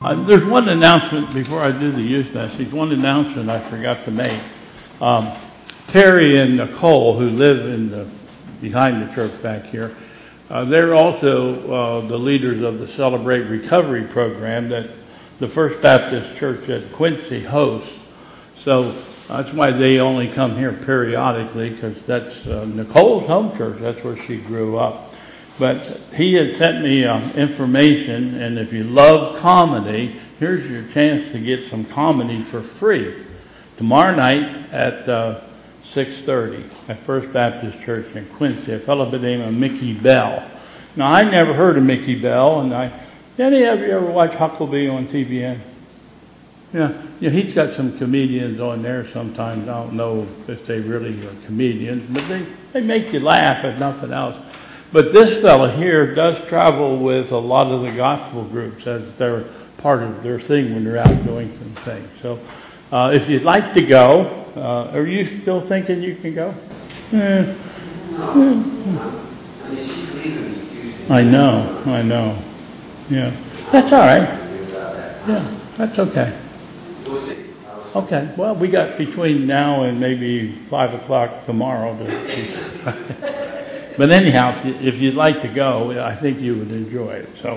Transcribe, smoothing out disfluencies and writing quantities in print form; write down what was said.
There's one announcement before I do the youth message. One announcement I forgot to make. Terry and Nicole, who live behind the church back here, they're also the leaders of the Celebrate Recovery program that the First Baptist Church at Quincy hosts. So that's why they only come here periodically, because that's Nicole's home church. That's where she grew up. But he had sent me information, and if you love comedy, here's your chance to get some comedy for free. Tomorrow night at 6:30 at First Baptist Church in Quincy, a fellow by the name of Mickey Bell. Now, I never heard of Mickey Bell, and any of you ever watch Huckabee on TBN? Yeah, he's got some comedians on there sometimes. I don't know if they really are comedians, but they make you laugh if nothing else. But this fellow here does travel with a lot of the gospel groups as they're part of their thing when they're out doing some things. So if you'd like to go, are you still thinking you can go? She's leaving me Tuesday. I know. Yeah. That's all right. Yeah, that's okay. We'll see. Okay. Well, we got between now and maybe 5 o'clock tomorrow to But anyhow, if you'd like to go, I think you would enjoy it. So